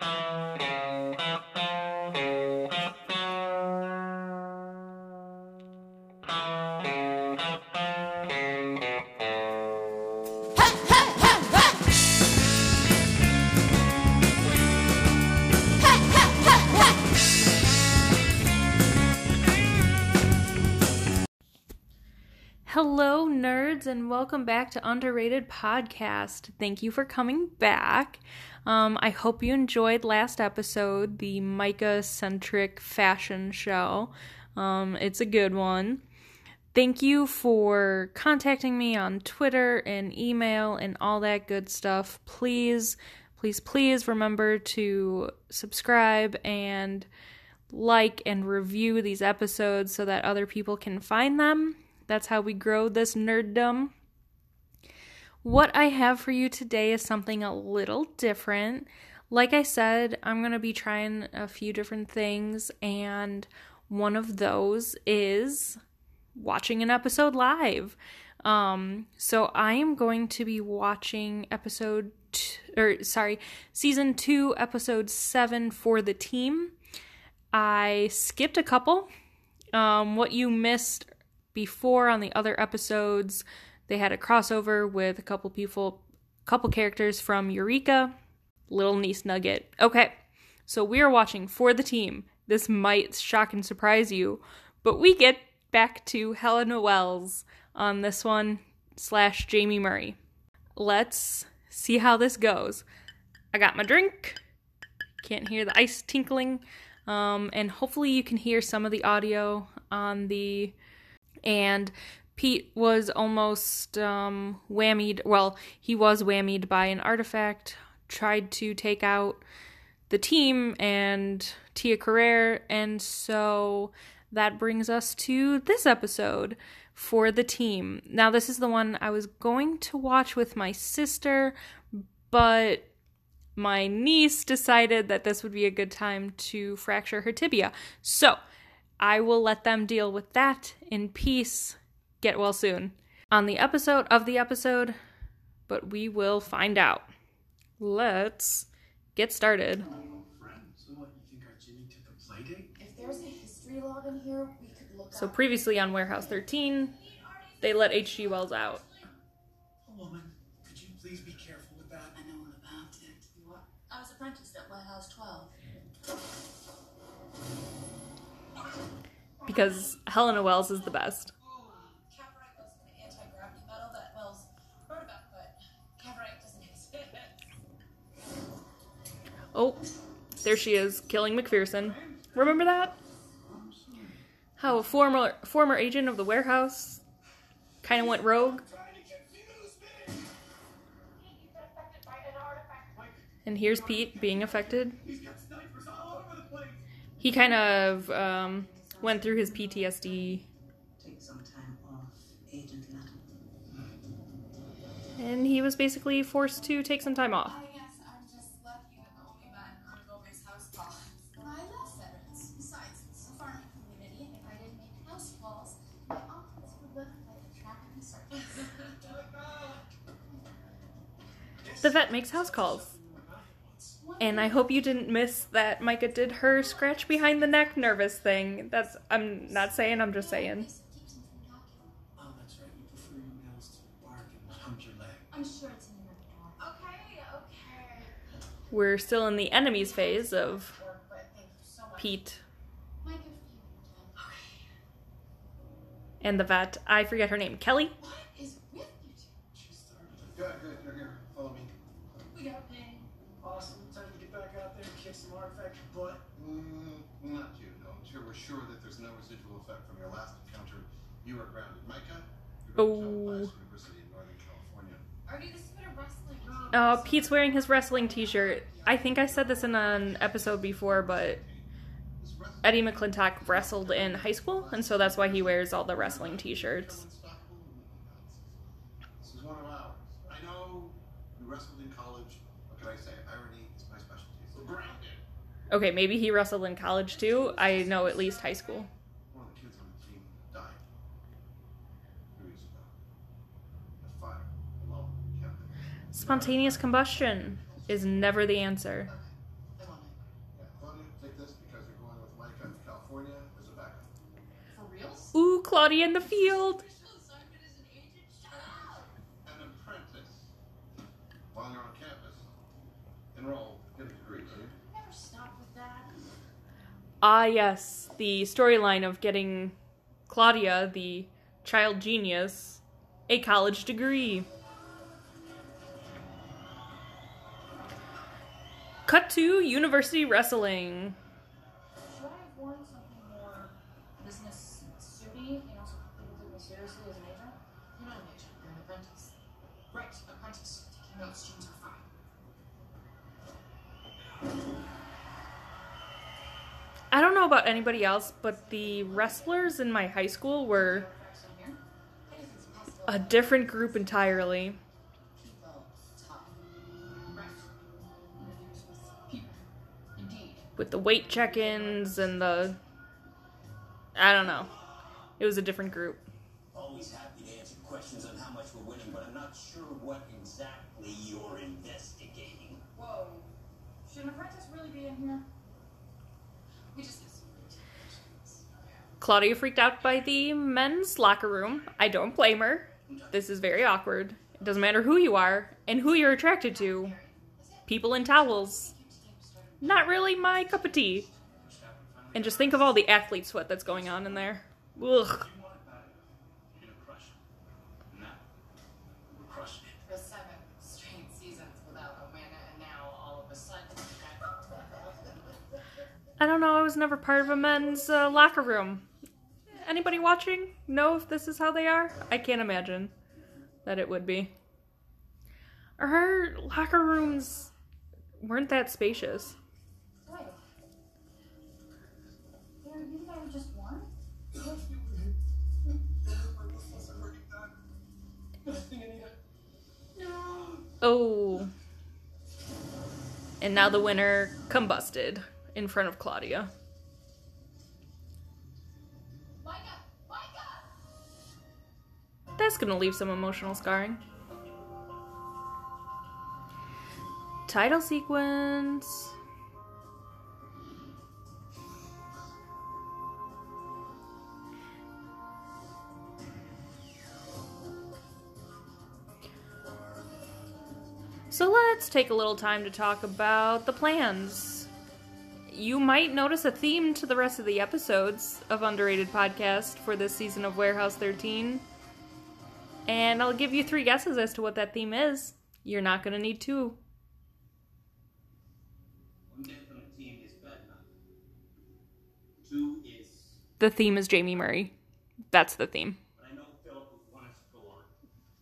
Hello, nerds, and welcome back to Underrated Podcast. Thank you for coming back. I hope you enjoyed last episode, the Micah-centric fashion show. It's a good one. Thank you for contacting me on Twitter and email and all that good stuff. Please remember to subscribe and like and review these episodes so that other people can find them. That's how we grow this nerddom. What I have for you today is something a little different. Like I said, I'm going to be trying a few different things, and one of those is watching an episode live. So I am going to be watching season 2, episode 7 for the team. I skipped a couple. What you missed before on the other episodes, they had a crossover with a couple characters from Eureka, Little Niece Nugget. Okay, so we are watching For the Team. This might shock and surprise you, but we get back to Helena Wells on this one / Jamie Murray. Let's see how this goes. I got my drink. Can't hear the ice tinkling. And hopefully you can hear some of the audio on the... And Pete was almost whammied. Well, he was whammied by an artifact, tried to take out the team and Tia Carrere, and so that brings us to this episode, For the Team. Now, this is the one I was going to watch with my sister, but my niece decided that this would be a good time to fracture her tibia. So I will let them deal with that in peace. Get well soon. On the episode, but we will find out. Let's get started. So previously on Warehouse 13, they let H.G. Wells out. Woman, could you please be careful with that? I know all about it. What? I was apprenticed at Warehouse 12. Because Helena Wells is the best. Cavorite was an anti-gravity metal that Wells wrote about, but Cavorite doesn't exist. Oh, there she is, killing McPherson. Remember that? How a former agent of the warehouse kind of went rogue. And here's Pete being affected. He kind of went through his PTSD. Take some time off, Agent Metal. And he was basically forced to take some time off. Yes, I'm just lucky that the only man on Gomez house calls. I love veterans. Besides, it's a farming community, and if I didn't make house calls, my office would look like a trapping circus. The vet makes house calls. And I hope you didn't miss that Micah did her scratch behind the neck nervous thing. I'm not saying, I'm just saying. Oh, that's right. You prefer your nails to bark and hunt your leg. I'm sure it's in your report. Okay. We're still in the enemies phase of But thank you so much. Pete My gift for you. and the vet. I forget her name. Kelly? What is with you two? She started. Good. You're here. Follow me. We got pain. Awesome. Time to get back out there and kick some artifact butt. Not you, no. Until we're sure that there's no residual effect from your last encounter. You are grounded. Micah, you're going to John Pius University in Northern California. Artie, this has been a wrestling. Pete's wearing his wrestling t-shirt. I think I said this in an episode before, but Eddie McClintock wrestled in high school, and so that's why he wears all the wrestling t-shirts. This is one of ours. I know you wrestled in college. What can I say? Irony is my specialty. We're grounded. Okay, maybe he wrestled in college too. I know at least high school. One of the kids on the team died 3 years ago. A fire. Alone. Camping. Spontaneous combustion is never the answer. I won't Ooh, Claudia in the field. An apprentice. While you're on campus, enroll, get a degree, will you? Never stop with that. Ah, yes, the storyline of getting Claudia, the child genius, a college degree. Cut to University Wrestling. Should I have worn something more business suity? You know, so people take me seriously as an agent? You're not an agent, you're an apprentice. Right, apprentice. Taking notes, students are fine. I don't know about anybody else, but the wrestlers in my high school were a different group entirely. People talk. Right. Interviews with people. Indeed. With the weight check-ins and the... I don't know. It was a different group. Always happy to answer questions on how much we're winning, but I'm not sure what exactly you're investigating. Whoa. Should an apprentice really be in here? We just get some Claudia freaked out by the men's locker room. I don't blame her. This is very awkward. It doesn't matter who you are and who you're attracted to. People in towels. Not really my cup of tea. And just think of all the athlete sweat that's going on in there. Ugh. You want it back, you're gonna crush it. Now, we're crushing it. For 7 straight seasons without a win, and now all of a sudden. I don't know, I was never part of a men's locker room. Anybody watching know if this is how they are? I can't imagine that it would be. Her locker rooms weren't that spacious. Wait. You guys just won? Oh. And now the winner combusted in front of Claudia. That's gonna leave some emotional scarring. Title sequence. So let's take a little time to talk about the plans. You might notice a theme to the rest of the episodes of Underrated Podcast for this season of Warehouse 13. And I'll give you 3 guesses as to what that theme is. You're not going to need 2. One definite team is bad enough. 2 is... The theme is Jamie Murray. That's the theme. But I know Philip would want us to go on.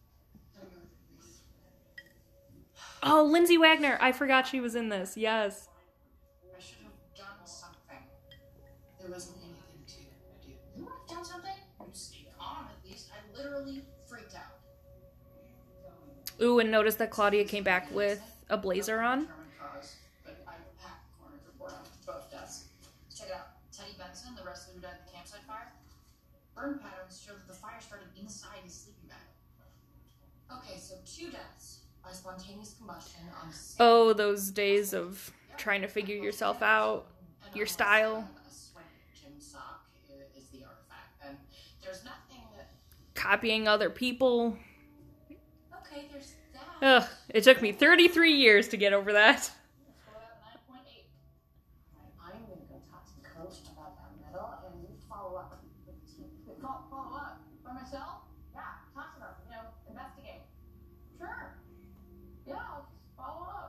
Oh, Lindsay Wagner. I forgot she was in this. Yes. I should have done something. There wasn't anything to do. You would have done something? You stayed calm at least. I literally freaked out. Ooh, and notice that Claudia came back with a blazer on. Cause, but I packed the corner report on both deaths. Check it out. Teddy Benson, the wrestler who died in the campsite fire. Burn patterns show that the fire started inside his sleeping bag. Okay, so 2 deaths by spontaneous combustion on the same. Oh, those days of trying to figure yourself out, your style. A sweaty gym sock is the artifact, and there's nothing that. Copying other people. Okay, there's that. Ugh, it took me 33 years to get over that. Let's go out 9.8. I'm gonna go talk to the coach about that medal, and you follow up with the team. Follow up by myself? Yeah, talk to them. You know, investigate. Sure. Yeah, I'll just follow up.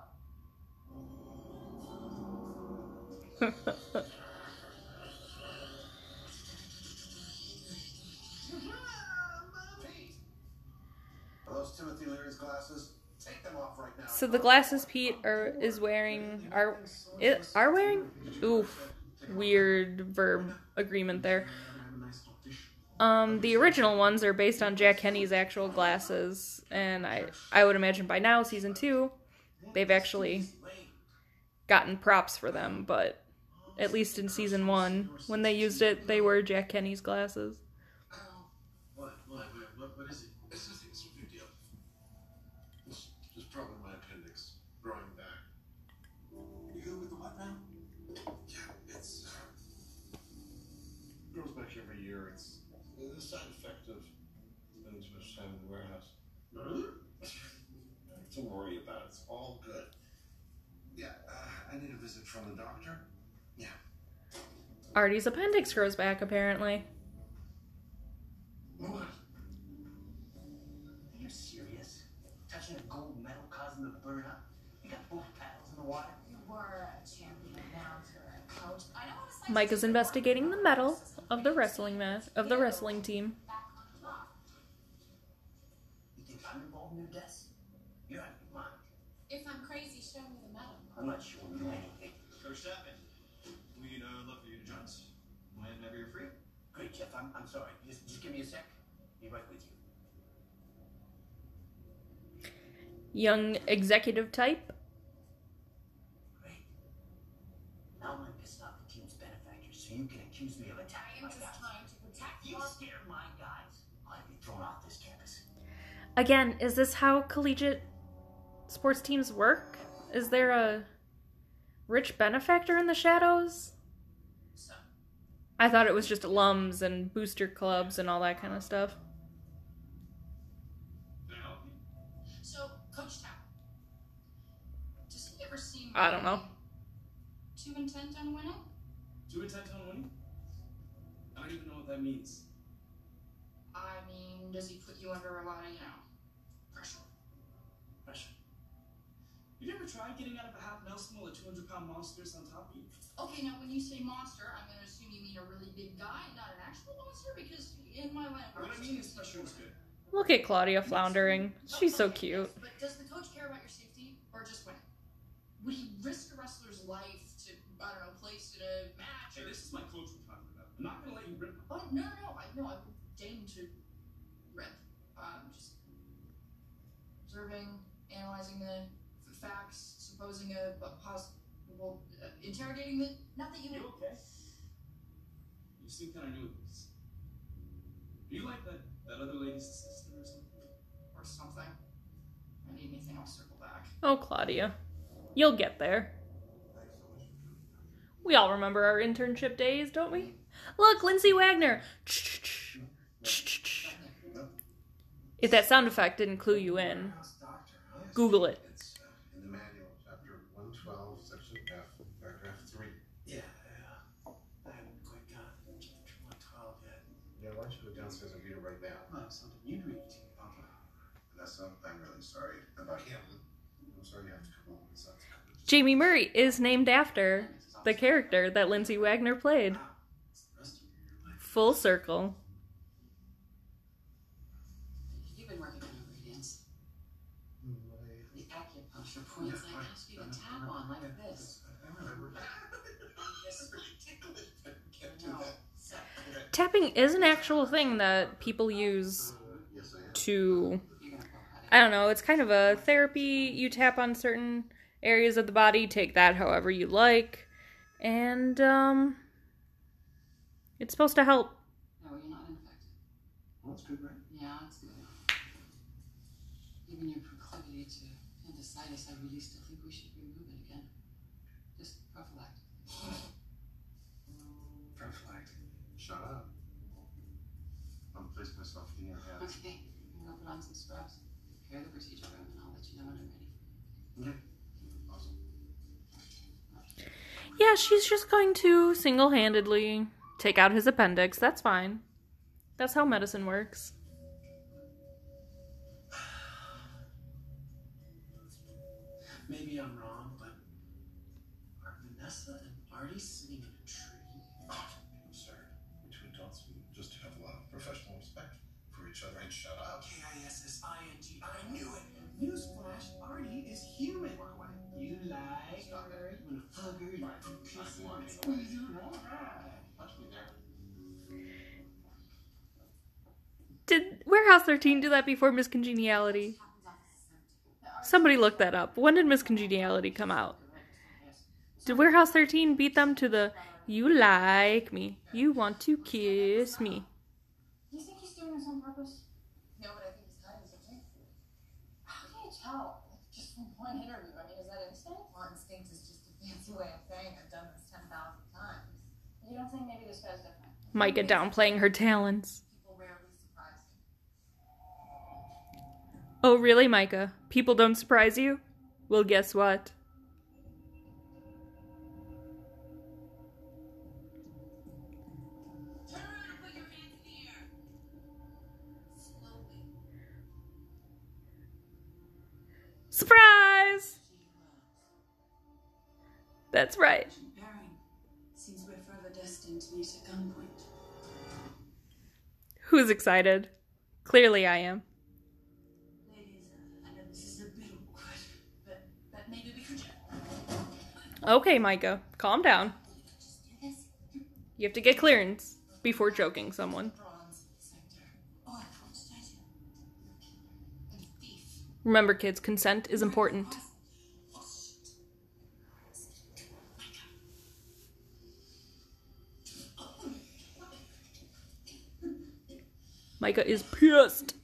Are those Timothy Leary's glasses? Take them off right now. So the glasses Pete is wearing are wearing? Oof, weird verb agreement there. The original ones are based on Jack Henny's actual glasses, and I would imagine by now, season 2, they've actually gotten props for them, but at least in season 1, when they used it, they were Jack Henny's glasses. What is it? It's nothing. It's no big deal. It's just probably my appendix growing back. You good with the what now? Yeah, it's grows back every year. It's visit from the doctor? Yeah. Artie's appendix grows back, apparently. What? Are you serious? Touching a gold medal causing the burn up? You got both paddles in the water? You were a champion, now you're a coach. I know what it's like. Micah's investigating the medal of the wrestling team. Back on top. You think I'm involved in your deaths? You're out of your mind. If I'm crazy, show me the medal. I'm not showing you anything. Coach Chapman, we'd love for you to join us whenever you're free. Great, Jeff. I'm sorry. Just give me a sec. Be right with you. Young executive type. Great. Now I'm pissed off the team's benefactors, so you can accuse me of I attacking am my just guys. trying to protect You you. scare my guys, I'll be thrown off this campus. Again, is this how collegiate sports teams work? Is there a rich benefactor in the shadows? So, I thought it was just alums and booster clubs and all that kind of stuff. Can I help you? Coach Town, does he ever seem I don't know. too intent on winning? Too intent on winning? I don't even know what that means. I mean, does he put you under a lot of, pressure? Pressure. You ever tried getting out of a half Nelson while a 200-pound monster is on top of you? Okay, now when you say monster, I'm going to assume you mean a really big guy, not an actual monster, because in my language... What I mean is pressure is good. Look at Claudia floundering. She's so cute. But does the coach care about your safety, or just winning? Would he risk a wrestler's life to, I don't know, place in a match? Hey, this is my coach we're talking about. I'm not going to let you rip him. Oh, no, I would deign to rip. Just observing, analyzing the facts, supposing a possible, interrogating the, not that you You would... okay? You seem kind of new at this. Do you like that other lady's sister or something? Or something. If I need anything, I'll circle back. Oh, Claudia. You'll get there. Thanks so much for coming down. We all remember our internship days, don't we? Look, Lindsay Wagner. If that sound effect didn't clue you in, House doctor, huh? Google it. It's in the manual, chapter 112, section F, paragraph 3. Yeah. I haven't quite gotten to chapter 112 yet. Yeah, why don't you go downstairs and read it right now? Oh, something you read to me, Papa. Vanessa, I'm really sorry about him. I'm sorry you have to come home with something. Jamie Murray is named after the character that Lindsay Wagner played. Wow. It's the rest of your life. Full circle. You've been working on ingredients. The acupuncture points I asked you to tap on like this. Can't do No. that. So, Tapping is an actual thing that people use Yes, I am. to, you're gonna poke at it. I don't know, it's kind of a therapy. You tap on certain areas of the body, take that however you like, and it's supposed to help. No, you're not infected. Well, that's good, right? Yeah, it's good. Given your proclivity to appendicitis, I really still think we should remove it again. Just prophylactic. Prophylactic. Shut up. I'm placing myself in your hands. Okay, I'm gonna put on some scrubs, prepare the procedure room, and I'll let you know when I'm ready. Okay. Awesome. Yeah, she's just going to single-handedly take out his appendix. That's fine. That's how medicine works. Maybe I'm wrong, but are Vanessa and Artie sitting in a tree? Sir, between adults, we just have a lot of professional respect for each other. And shut up. K-I-S-S-I-N-G. I knew it. Newsflash, Artie is human. Walk away. You like Stop her. it. You wanna hug her? You Fine. wanna kiss I'm her? walking Squeeze away. her? All right. Punch me there. Did Warehouse 13 do that before Miss Congeniality? Somebody look that up. When did Miss Congeniality come out? Did Warehouse 13 beat them to the "you like me, you want to kiss me"? Do you think he's doing this on purpose? No, but I think he's hiding something. How can you tell? Just from one interview. I mean, is that instinct? Well, instinct is just a fancy way of saying I've done this 10,000 times. You don't think maybe this guy's different? Micah downplaying her talents. People rarely surprise me. Oh, really, Micah? People don't surprise you? Well, guess what? That's right. Pairing. Seems we're forever destined to meet at gunpoint. Who's excited? Clearly I am. Ladies, I know this is a bit awkward, but maybe we could. Okay, Micah, calm down. Just do this. You have to get clearance before choking someone. Bronze sector. Oh, I apologize. I'm a thief. Remember, kids, consent is important. Oh, shit. Micah is pissed.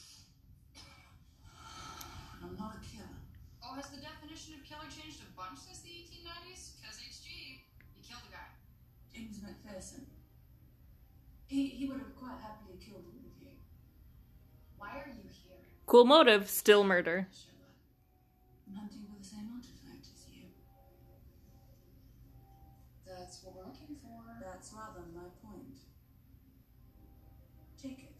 I'm not a killer. Oh, has the definition of killer changed a bunch since the 1890s? Because HG, you killed a guy. James McPherson. He would have quite happily killed all of you. Why are you here? Cool motive, still murder. Sherlock. I'm hunting for the same artifact as you. That's what we're looking for. That's rather my point. Take it.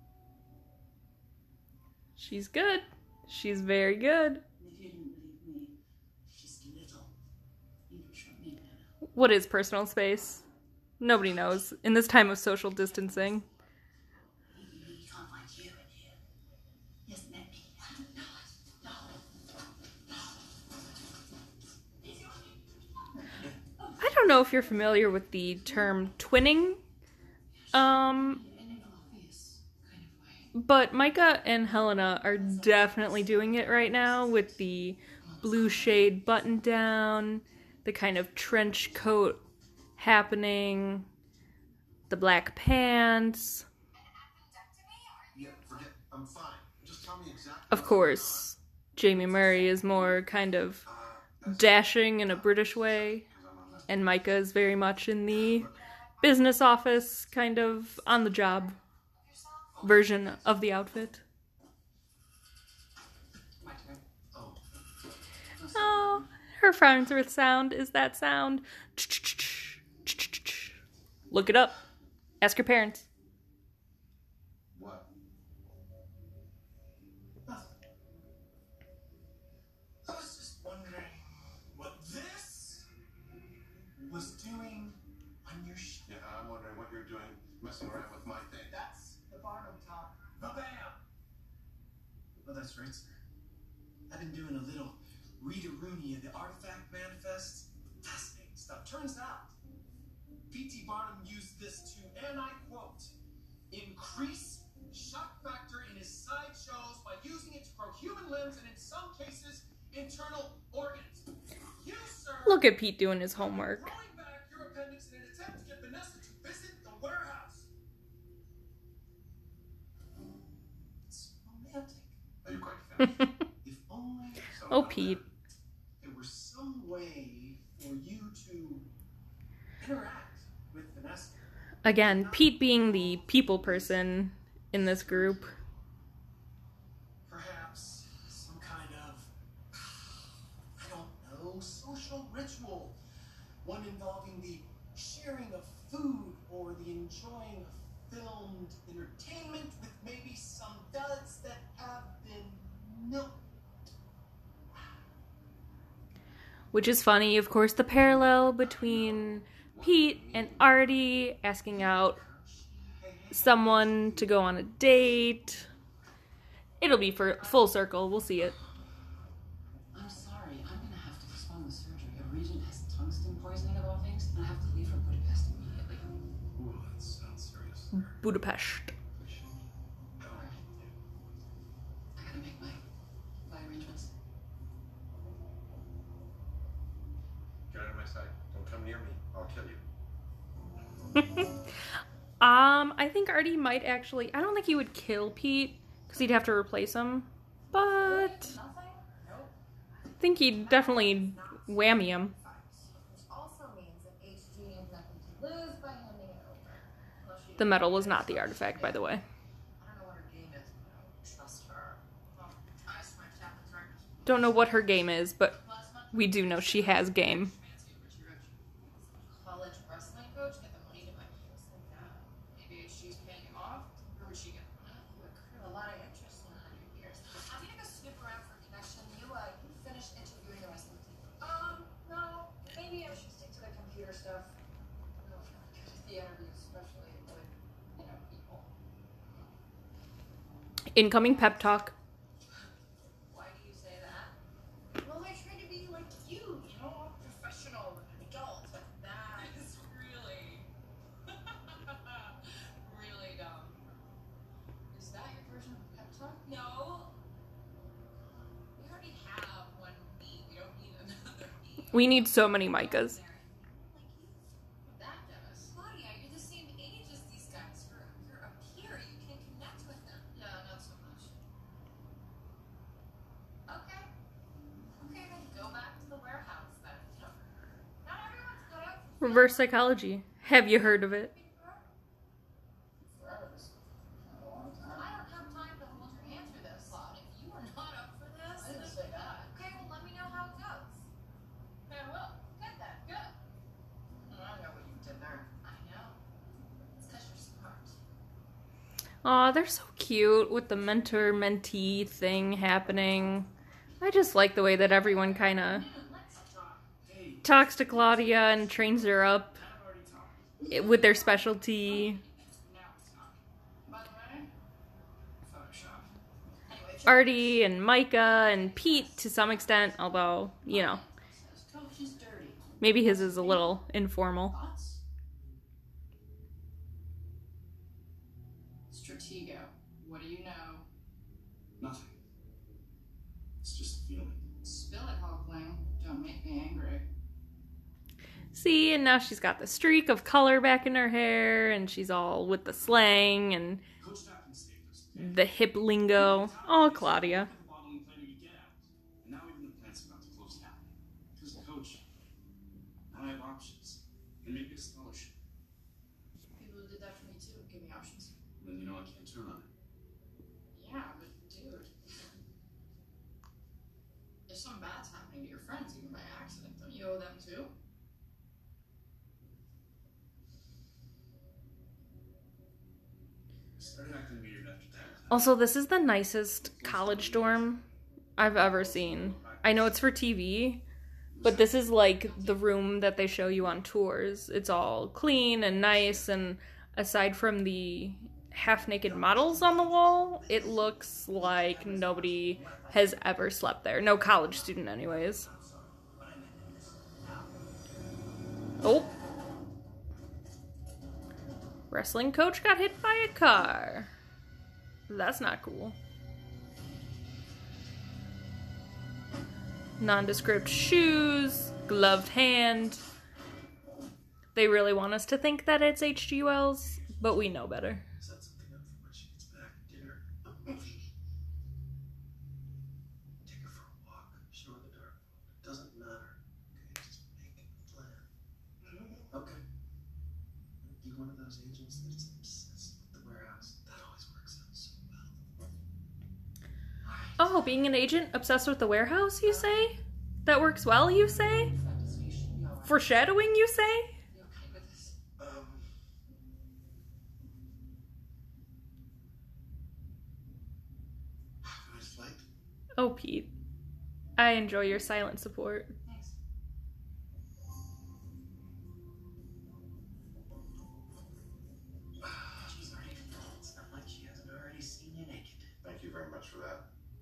She's good. She's very good. And if you didn't believe me, just a little, you can show me now. What is personal space? Nobody knows. In this time of social distancing. You can't find you in here. Isn't it me? No. I don't know if you're familiar with the term twinning. In an obvious kind of way. But Micah and Helena are definitely doing it right now with the blue shade button down, the kind of trench coat happening, the black pants. Yeah, forget. I'm fine. Just tell me exactly. Of course, Jamie Murray is more kind of dashing in a British way, and Micah is very much in the business office, kind of on the job version of the outfit. My turn. Oh, Oh, her Farnsworth sound is that sound. Look it up. Ask your parents. what? I was just wondering what this was doing on your ship. Yeah, I'm wondering what you're doing, messing around with my thing. That's the Barnum talk. Ba-bam! Well, that's right, sir. I've been doing a little read-a-rooney of the Artifact Manifest. Fascinating stuff. Turns out, P.T. Barnum used this to, and I quote, increase shock factor in his sideshows by using it to grow human limbs and in some cases, internal organs. You, sir, Look at Pete doing his homework. growing back your appendix in an attempt to get Vanessa to visit the warehouse. It's romantic. Are you quite finished? If only Oh, Pete. there were some way for you to interact with Vanessa. Again, Pete being the people person in this group. Perhaps some kind of, I don't know, social ritual. One involving the sharing of food or the enjoying of filmed entertainment with maybe some duds that have been milked. Which is funny, of course, the parallel between Pete and Artie asking out someone to go on a date. It'll be for full circle. We'll see it. I'm sorry, I'm gonna have to postpone the surgery. A regent has tungsten poisoning of all things, and I have to leave for Budapest immediately. Ooh, that sounds serious. Budapest. Alright. I gotta make my arrangements. Get out of my sight. Don't come near me. I'll kill you. I think Artie might actually. I don't think he would kill Pete because he'd have to replace him, but Nothing? Nope. I think he'd definitely whammy him. Which also means that HG has nothing to lose by handing it over. Unless she The medal was not the artifact, by the way. I don't know what her game is, but I don't trust her. Well, I swear Chapman's right. Don't know what her game is, but Last month, we do know she has game. fancy Richie Rich. College wrestling coach get the money to buy clothes like that. Maybe HG's paying him off, or would she get the money? You accrue a lot of interest in 100 years. I'm gonna go snoop around for a connection. You finish interviewing the rest of the team. No. Maybe computer stuff. The interview, especially with, people. Incoming pep talk. Why do you say that? Well, I try to be like you, all professional adult. But that It's really, really dumb. Is that your version of a pep talk? No. We already have one me. We don't need another me. We need so many Micahs. That does. Claudia, you're the same age as these guys. You're a peer. You can connect with them. Yeah, not so much. Okay. Okay, then go back to the warehouse then. Not everyone's good at Reverse psychology. Have you heard of it? I don't have time to hold your hand through this, Claude. If you are not up for this, I didn't say that. Okay, well, let me know how it goes. I will. Good then. Good. I know what you did there. I know. It's because you're smart. Aw, they're so cute with the mentor-mentee thing happening. I just like the way that everyone kind of talks to Claudia and trains her up with their specialty. Now it's not. By the way, Photoshop. Anyway, Artie and Micah and Pete to some extent, although, Coach is dirty. maybe his is a little informal. Thoughts? Stratego, what do you know? Nothing. It's just a feeling. Spill it, Hulkling. Don't make me angry. See, and now she's got the streak of color back in her hair, and she's all with the slang and Coach Tappan saved us. the hip lingo. Oh, Claudia. The bottling plan we get out. And now even the plant's about to close down. Because coach, now I have options. And maybe a scholarship. People did that for me too. Give me options. Then you know I can't turn on it. Yeah, but dude. If something bad's happening to your friends, even by accident, don't you owe them too? I started acting weird after that. Also, this is the nicest college dorm I've ever seen. I know it's for TV, but this is like the room that they show you on tours. It's all clean and nice, and aside from the half-naked models on the wall, it looks like nobody has ever slept there. No college student anyways. Oh. Wrestling coach got hit by a car. That's not cool. Nondescript shoes, gloved hand. They really want us to think that it's H.G. Wells, but we know better. Set something up for when she gets back. Dinner. Take her for a walk. Show her the dark world. It doesn't matter. Okay, just make a plan. Okay. Be one of those agents that's obsessed with the warehouse. That always works out so well. Oh, being an agent obsessed with the warehouse, you say? That works well, you say? You should be alright. Foreshadowing, you say? You okay with this? Nice flight. Oh, Pete. I enjoy your silent support. Thanks. She's already full. It's not like she hasn't already seen you naked. Thank you very much for that.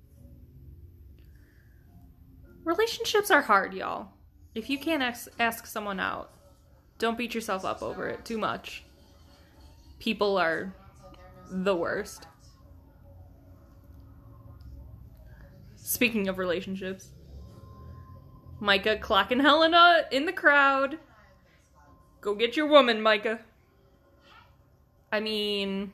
Relationships are hard, y'all. If you can't ask someone out, don't beat yourself up over it too much. People are the worst. Speaking of relationships, Micah clocking Helena in the crowd. Go get your woman, Micah. I mean,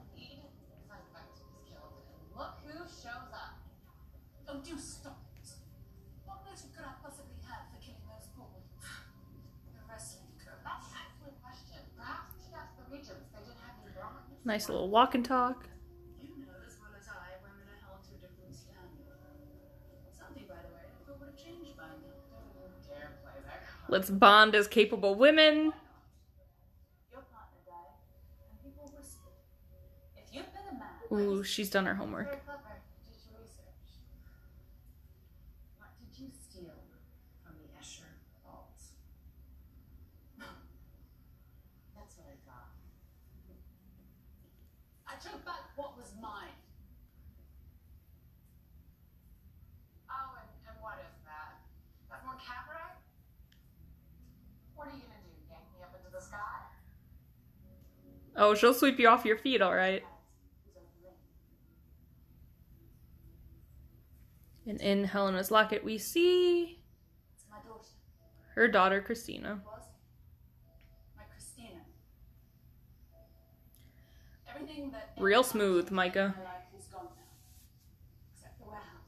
Look who shows up. Oh, do stop it. What motive could I possibly have for killing those boys? The wrestling girl. That's an excellent question. Perhaps we should ask the regents. They didn't have any bronze. nice little walk and talk. You know as well as I, women are held to a different standard. Something, by the way, I thought would have changed by now. Don't you dare play that card. Let's bond as capable women. Your partner died, and people whispered. If you'd been a man, Ooh, she's done her homework. Very clever. Did your research. What did you steal from the Escher vault? I took back what was mine. Oh, and what is that? That's more cabaret? What are you gonna do? Yank me up into the sky? Oh, she'll sweep you off your feet, alright. And in Helena's locket, we see It's my daughter. her daughter, Christina. Was my Christina. Everything that Real smooth, Micah. my life is gone now, except the warehouse.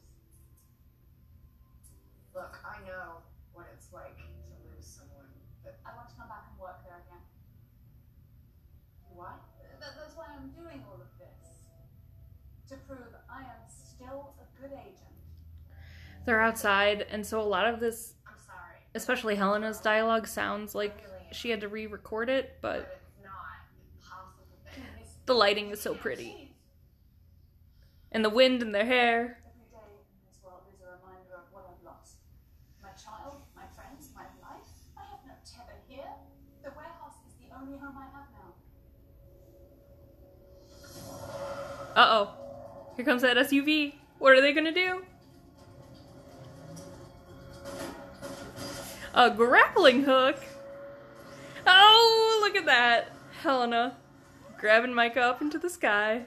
Look, I know what it's like to lose someone, but I want to come back and work there again. What? That's why I'm doing all of this. To prove I am still a good agent. They're outside, and so a lot of this, I'm sorry. especially Helena's dialogue, sounds like she had to re-record it, but It's not possible. the lighting is so pretty. And the wind in their hair. Every day in this world is a reminder of what I've lost. My child, my friends, my life. I have no tether here. The warehouse is the only home I have now. Uh-oh. Here comes that SUV. What are they gonna do? A grappling hook? Oh, look at that. Helena grabbing Micah up into the sky.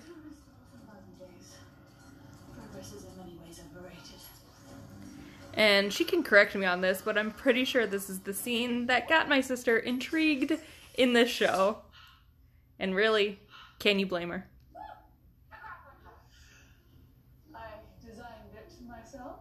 Progress is in many ways overrated. And she can correct me on this, but I'm pretty sure this is the scene that got my sister intrigued in this show. And really, can you blame her? I designed it myself.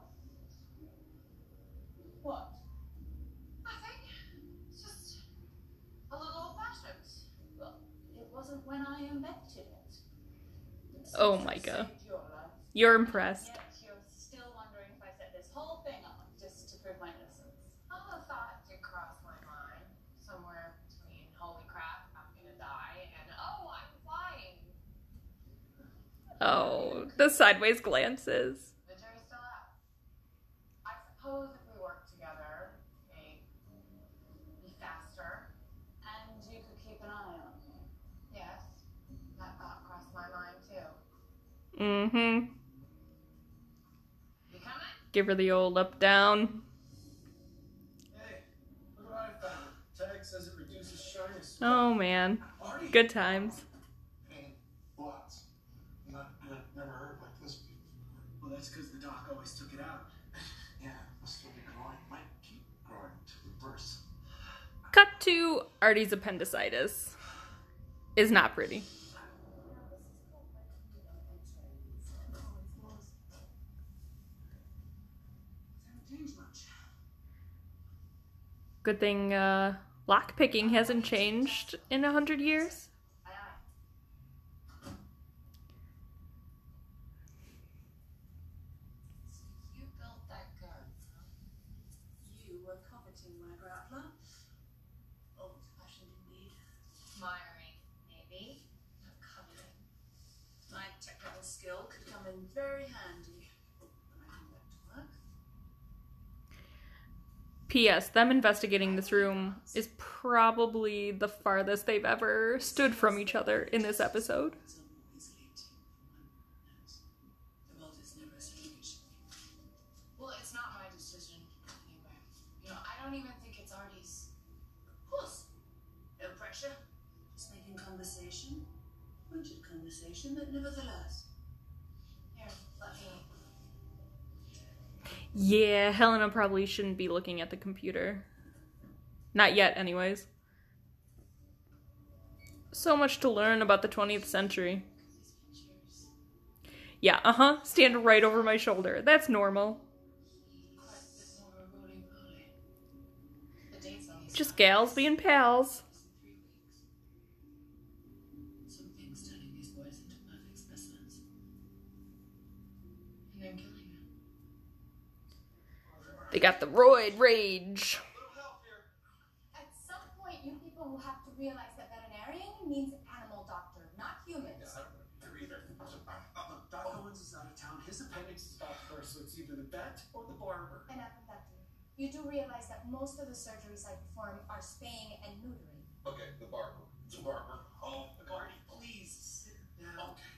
What? Nothing. It's just a little old-fashioned. Well, it wasn't when I invented it. Oh my god. Saved your life. You're impressed. Yet you're still wondering if I set this whole thing up just to prove my innocence. Oh, a thought did cross my mind. Somewhere between holy crap, I'm gonna die, and oh, I'm flying. Oh, the sideways glances. The jury's still out. I suppose if we work together, maybe be faster, and you could keep an eye on me. Yes, that thought crossed my mind too. Mm-hmm. You coming? Give her the old up-down. Hey, look what I found. Tag says it reduces shyness. Oh, man. Artie? Good times. Pain, blots. Never heard like this before. Well, that's because the doc always took it out. Yeah, must still be growing. Might keep growing to reverse. Cut to Artie's appendicitis. Is not pretty. Haven't changed much. Good thing lockpicking hasn't changed in 100 years. Aye, aye. So you built that gun, huh? You were coveting my grappler? Old-fashioned indeed. Admiring, maybe. Not coveting. My technical skill could come in very handy when I come back to work. P.S. Them investigating this room is probably the farthest they've ever stood from each other in this episode. The world is never a solution. Well, it's not my decision anyway. You know, I don't even think it's Artie's. Of course. No pressure. Just making conversation. Pointed conversation, but nevertheless. Here, let me. Yeah, Helena probably shouldn't be looking at the computer. Not yet, anyways. So much to learn about the 20th century. Yeah, stand right over my shoulder. That's normal. Quite a bit more roly-poly. The dates on these Just gals being pals. 3 weeks. Some things turning these boys into perfect specimens. And then killing them. They got the roid rage. At some point, you people will have to realize that veterinarian means animal doctor, not humans. Doc Owens is out of town. His appendix is off first, so it's either the vet or the barber. Enough of that, dude. You do realize that most of the surgeries I perform are spaying and neutering. Okay, the barber. The barber. Oh, Artie, please sit down. Okay.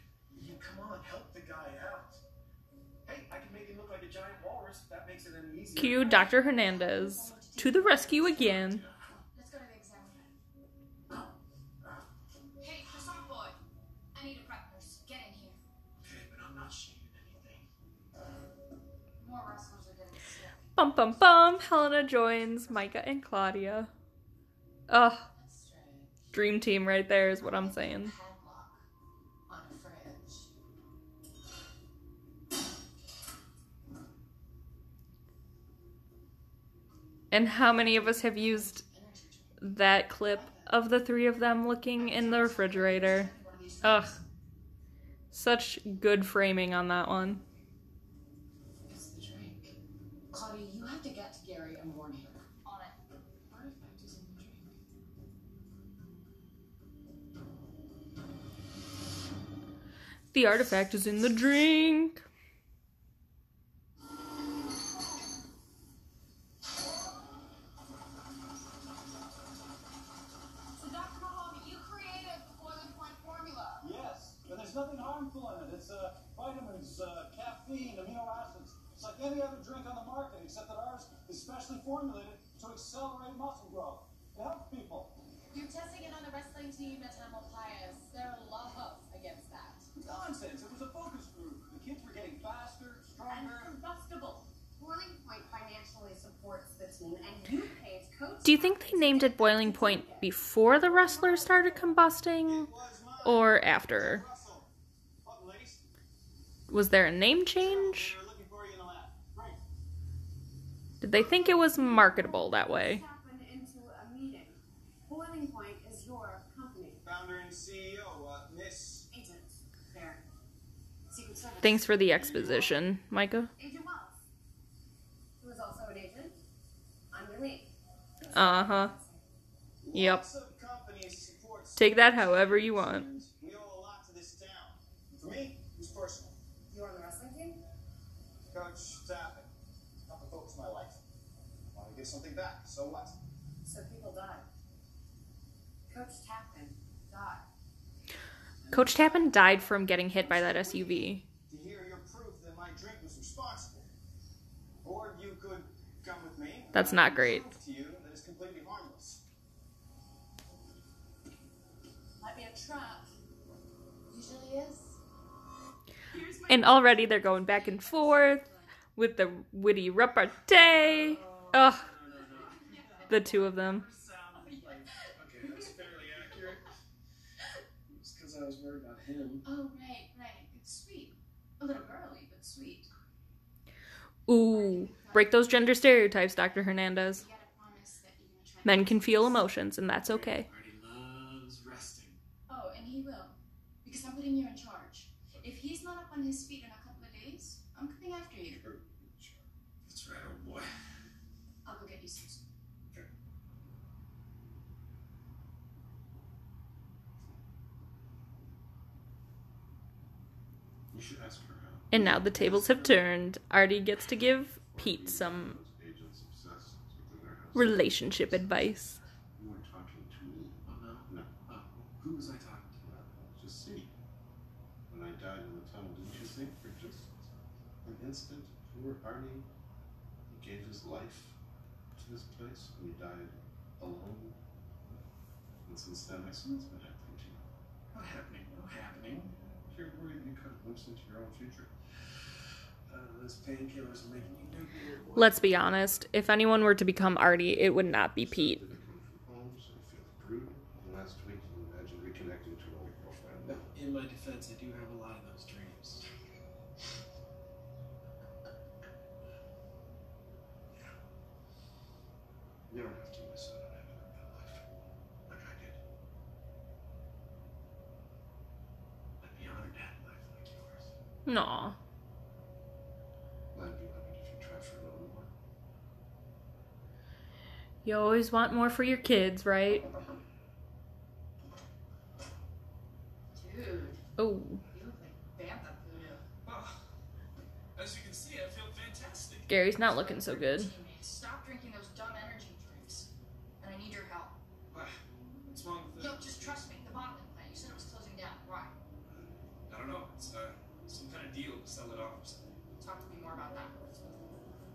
course, that makes it an easier. Cue Dr. Hernandez to the rescue again. Let's go to the exam room. Hey, croissant boy. I need a prep nurse. Get in here. Okay, but I'm not shooting anything. More wrestlers are getting sick. Bum bum bum. Helena joins Micah and Claudia. Ugh. That's strange. Dream team right there is what I'm saying. Padlock on a fridge. And how many of us have used that clip of the three of them looking in the refrigerator? Ugh. Such good framing on that one. It's the drink. Claudia, you have to get to Gary and warn him. On it. Artifact is in the drink. The artifact is in the drink. So, Dr. Mahoney, you created the boiling point formula. Yes, but there's nothing harmful in it. It's vitamins, caffeine, amino acids. It's like any other drink on the market, except that ours is specially formulated to accelerate muscle growth. It helps people. You're testing it on the wrestling team at Tamalpais. They're love against that. Nonsense. It was a focus group. The kids were getting faster, And stronger. combustible. Boiling Point financially supports the team, and you paid Coach. Do you think they named it Boiling Point before the wrestlers started combusting? Or after? Russell, button lace. Was there a name change? We're looking for you in the lab. Great. Did they think it was marketable that way? Happened into a meeting. Boiling Point is your company. Founder and CEO, Miss. Agent. There. Secret Service. Thanks for the exposition, Micah. Agent Wells. Who is also an agent. I'm Eileen. Uh-huh. Yep. Lots of companies support Take that however you want. We owe a lot to this town. For me, it's personal. You're on the wrestling team? Coach Tappan. Help me focus my life. I want to give something back. So what? So people died. Coach Tappan died. Coach Tappan died from getting hit by that SUV. To hear your proof that my drink was responsible. Or you could come with me. That's not great. Prove to you that it's completely harmless. Might be a trap. Usually is. And already they're going back and forth with the witty repartee. Ugh. The two of them. Sound like, okay, that's fairly accurate. It's because I was worried about him. Oh, right. It's sweet. A little girly, but sweet. Ooh. Break those gender stereotypes, Dr. Hernandez. You gotta promise that you're gonna try. Men can feel emotions, and that's okay. Artie loves resting. Oh, and he will. Because I'm putting you in charge. If he's not up on his feet in a couple of days, I'm coming after you. That's right, oh boy. I'll go get you some. You should ask her out. And now the tables have turned. Artie gets to give Pete some Those agents obsessed with their house. relationship advice. You weren't talking to me. Oh no? No. Who was I talking to? Just see. When I died in the tunnel, didn't you think for just an instant, poor Arnie, he gave his life to this place and he died alone? And since then, I see what's been happening to you. Not happening, no happening. You're worried you cut a glimpse into your own future. Those painkillers are making you nuclear. Let's be honest. If anyone were to become Artie, it would not be Pete. Did it come from home, so you feel brooded? And last week, you imagine reconnecting to an old girlfriend. In my defense, I do have a lot of those dreams. You don't have to miss out on having a good life, like I did. I'd be honored to have a life like yours. Aw. I'd be honored if you tried for a little more. You always want more for your kids, right? Dude, Oh. you look like Bantha Voodoo. Oh, as you can see, I feel fantastic. Gary's not looking so good. Teammates, stop drinking those dumb energy drinks. And I need your help. What's wrong with No, it? just trust me. The bottling plant. You said it was closing down. Why? I don't know. It's some kind of deal to sell it off or something. Talk to me more about that.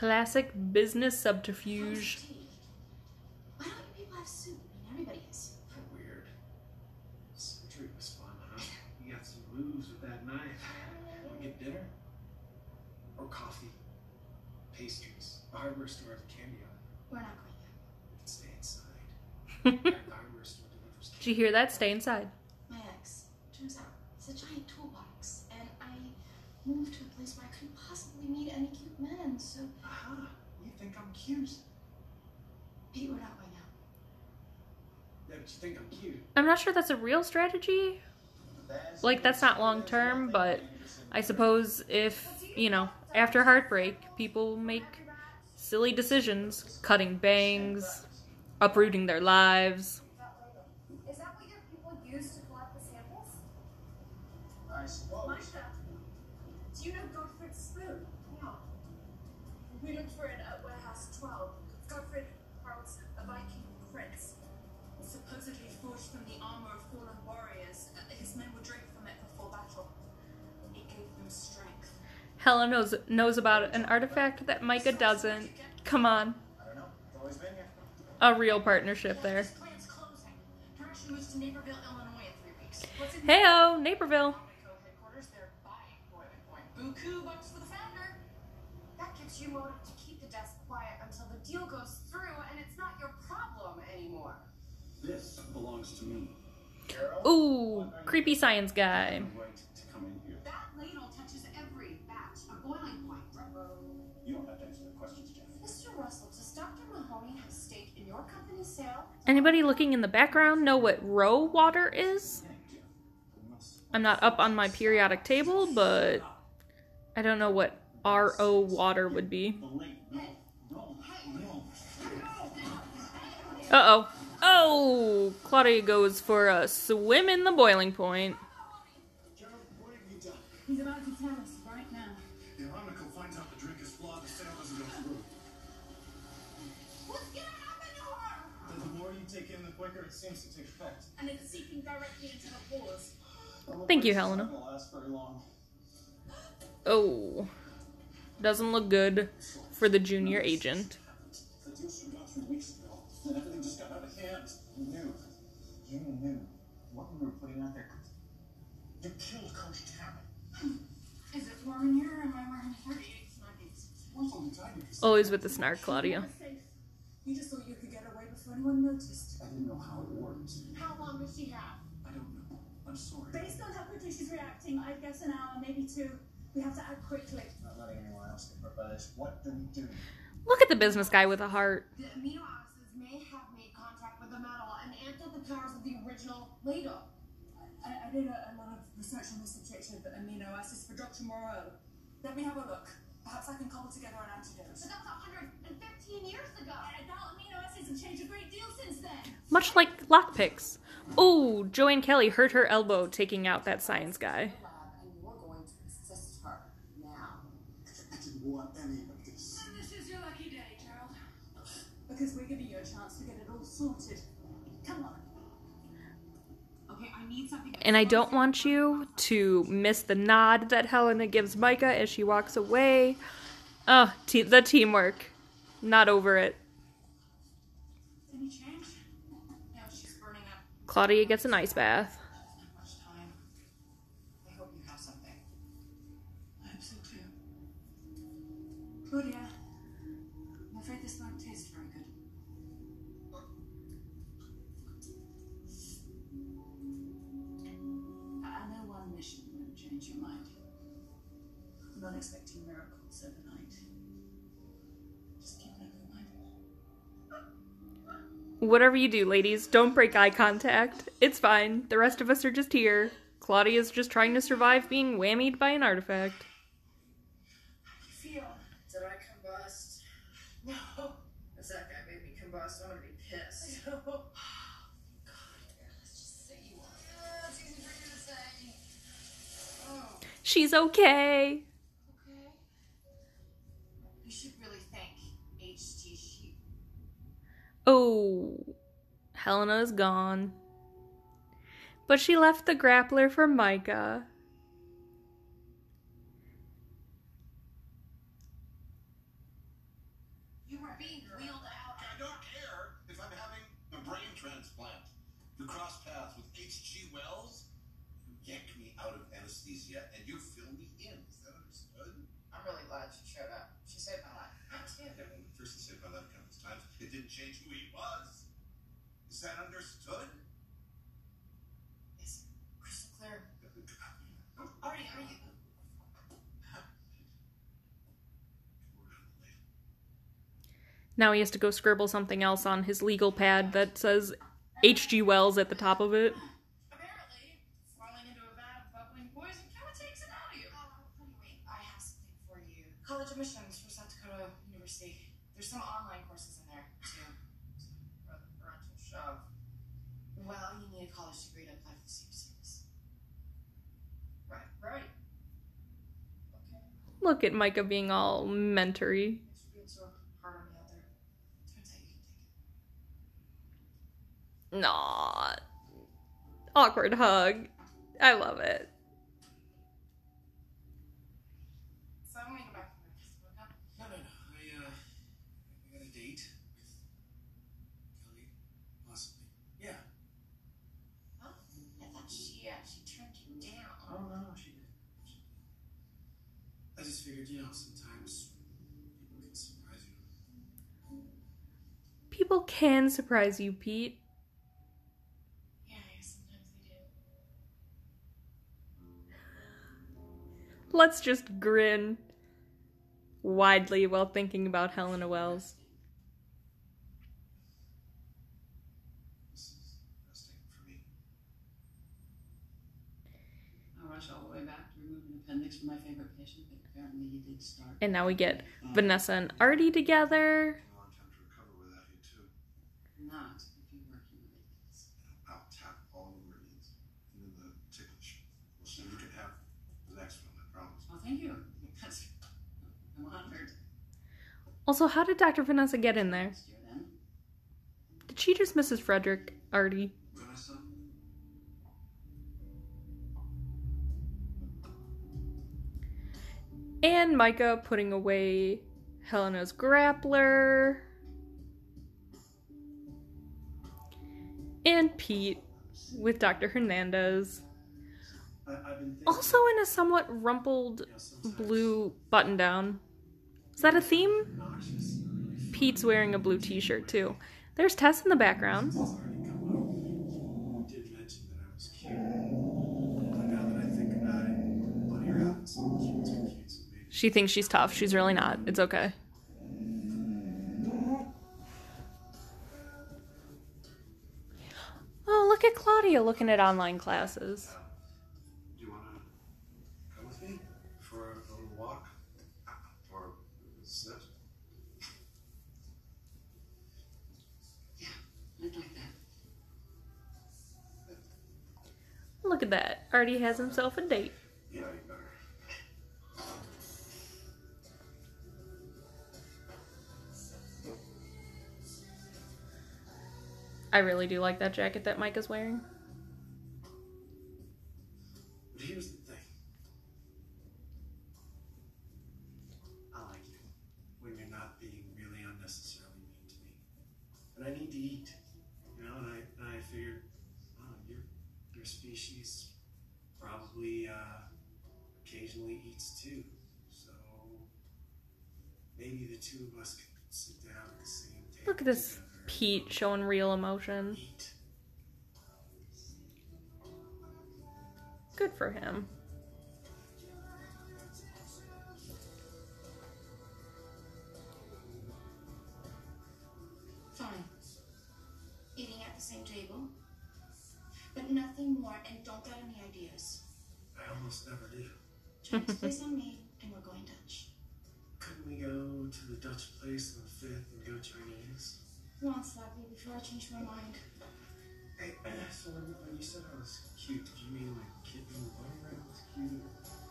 Classic business subterfuge. Why don't you people have soup? I mean, everybody has soup. Weird. Surgery was fun, huh? You got some moves with that knife. Want to get dinner? Or coffee? Pastries? A hardware store at the candy aisle. We're not going yet. We can stay inside. The hardware store delivers Did you hear that? Stay inside. My ex, turns out, it's a giant toolbox, and I moved to a place where I couldn't possibly meet any cute men, so Aha, you think I'm cute? Pete, we're not going out. Yeah, but you think I'm cute. I'm not sure that's a real strategy. Like, that's not long term, but I suppose if, you know, after heartbreak, people make silly decisions, cutting bangs, uprooting their lives. Is that what your people use to collect the samples? I suppose. Micah, do you know Gottfried's spoon? Yeah. We looked for it at Warehouse 12. Gottfried holds a Viking prince. Supposedly forged from the armor of fallen warriors. His men would drink from it before battle. It gave them strength. Hella knows about an artifact that Micah doesn't. Come on. I don't know. It's always been here. A real partnership there. This plant's closing. Direction moves to Naperville, Illinois in 3 weeks. What's in Heyo, Naperville. headquarters? They're buying Boiling Point. Buku bucks for the founder. That gives you motive to keep the desk quiet until the deal goes through, and it's not your problem anymore. This belongs to me. Ooh, creepy science guy. Right to come in here. That ladle touches every batch of Boiling Point. You don't have to answer the questions, Jeff. Mr. Russell, does Dr. Mahoney have a stake in your company's sale? Anybody looking in the background know what row water is? I'm not up on my periodic table, but I don't know what RO water would be. Uh-oh. Oh! Claudia goes for a swim in the boiling point. Gerald, what have you done? He's about to tell us right now. The Aramico finds out the drink is flawed, the sale doesn't go through. What's gonna happen to her? The more you take in, the quicker it seems to take effect. And it's seeping directly into the pores. Thank you, Helena. It's not gonna last very long. Oh. Doesn't look good for the junior agent. The deal should have gone 3 weeks ago, and everything just got out of hand. You knew what we were putting out there. You killed Coach Talent. Is it warm in here, or am I wearing 38 snuggies? Once on the time, you could Always with the snark, Claudia. You just thought you could get away before anyone noticed. I didn't know how it worked. How long does she have? I don't know. I'm sorry. Based on how quickly she's reacting, I'd guess an hour, maybe 2. We have to act quickly. Not letting anyone else get hurt by this. What do we do? Look at the business guy with a heart. The amino acids may have made contact with the metal and amped up the powers of the original ladle. I did a lot of research on the situation of the amino acids for Dr. Moreau. Let me have a look. Perhaps I can cobble together an antidote. But that was 115 years ago. And now amino acids have changed a great deal since then. Much like lockpicks. Oh, Joanne Kelly hurt her elbow taking out that science guy. And you're going to assist her now. I didn't want any of this. And this is your lucky day, Gerald. Because we're giving you a chance to get it all sorted. Come on. Okay, I need something. And I don't want you to miss the nod that Helena gives Micah as she walks away. Oh, the teamwork. Not over it. Any change? No, she's burning up. Claudia gets an ice bath. Not much time. I hope you have something. I hope so too. Claudia, I'm afraid this won't taste very good. I know one mission won't change your mind. I'm not expecting miracles overnight. Just keep an open mind. Whatever you do, ladies, don't break eye contact. It's fine. The rest of us are just here. Claudia's just trying to survive being whammied by an artifact. How do you feel? Did I combust? No. If that guy made me combust, I'm gonna be pissed. No. God, let's just say you are. It's easy for you to say. Oh, She's okay. Okay. You should really thank HT Sheep. Oh, Helena's gone. But she left the grappler for Micah. H.G. Wells? You yanked me out of anesthesia and you fill me in. Is that understood? I'm really glad she showed up. She saved my life. Yeah, when first he saved my life countless times, it didn't change who he was. Is that understood? It's crystal clear. Artie, how are you? Now he has to go scribble something else on his legal pad that says H.G. Wells at the top of it. Apparently, falling into a vat of bubbling poison kind of takes it out of you. Anyway, I have something for you. College admissions for South Dakota University. There's some online courses in there, too. Parental shove. Well, you need a college degree to apply for the CUCs. Right. Okay. Look at Micah being all mentory. It's being so hard on me out there. Turns out you can take it. Nah. Awkward hug. I love it. So I'm gonna go back to my festival now. No. I got a date with Kelly, possibly. Yeah. Huh? I thought she turned you down. Oh, no, she did. I just figured, sometimes people can surprise you. People can surprise you, Pete. Yeah, sometimes they do. Let's just grin widely while thinking about Helena Wells. This is resting for me. I rushed all the way back to remove an appendix from my favorite patient, but apparently he did start. And now we get Vanessa and Artie together. A long time to recover without you, too. Not if you work in the I'll tap all the meridians. And then the ticklish. Well, so you can have the next one, I promise. Oh, thank you. I'm honored. Also, how did Dr. Vanessa get in there? Next year, then. Did she just Mrs. Frederick Artie? Vanessa? And Micah putting away Helena's grappler. And Pete with Dr. Hernandez. I've been thinking, Also in a somewhat rumpled sometimes blue button-down. Is that a theme? obnoxious. Pete's wearing a blue t-shirt too. There's Tess in the background. It's already come up. You did mention that I was cute. But now that I think about it, Bunny Robinson was too cute, so maybe. She thinks she's tough. She's really not. It's okay. Oh, look at Claudia looking at online classes. Do you want to come with me for a little walk? Or sit? Yeah, I'd like that. Look at that. Artie has himself a date. Yeah, you better. I really do like that jacket that Micah's wearing. But here's the thing. I like you when you're not being really unnecessarily mean to me. But I need to eat, and I figured, your species probably occasionally eats too. So maybe the two of us could sit down at the same table. Look at this together. Pete showing real emotion. Eat. Good for him. Fine. Eating at the same table. But nothing more, and don't get any ideas. I almost never do. Chinese place on me, and we're going Dutch. Couldn't we go to the Dutch place on the 5th and go Chinese? Once that be before I change my mind. Hey, so when you said I was cute, did you mean like kitten and bunny rabbit was cute?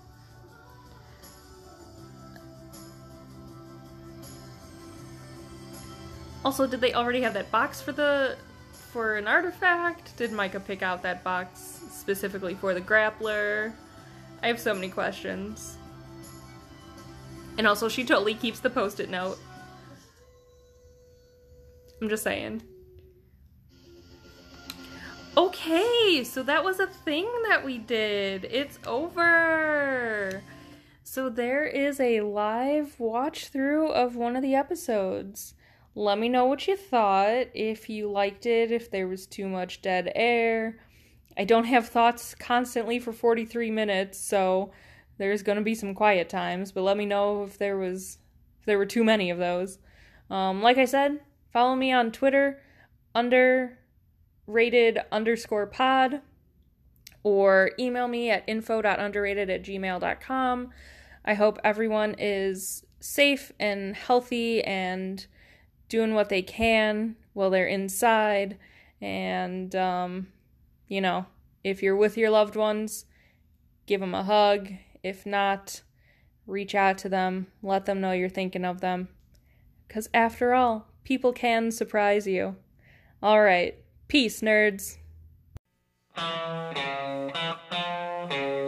Also, did they already have that box for an artifact? Did Micah pick out that box specifically for the grappler? I have so many questions. And also, she totally keeps the post-it note. I'm just saying. Okay, so that was a thing that we did. It's over. So there is a live watch through of one of the episodes. Let me know what you thought, if you liked it, if there was too much dead air. I don't have thoughts constantly for 43 minutes, so there's going to be some quiet times, but let me know if there were too many of those. Like I said, follow me on Twitter, underrated_pod, or email me at info.underrated@gmail.com. I hope everyone is safe and healthy and doing what they can while they're inside. And, if you're with your loved ones, give them a hug. If not, reach out to them. Let them know you're thinking of them. Because after all, people can surprise you. All right. Peace, nerds.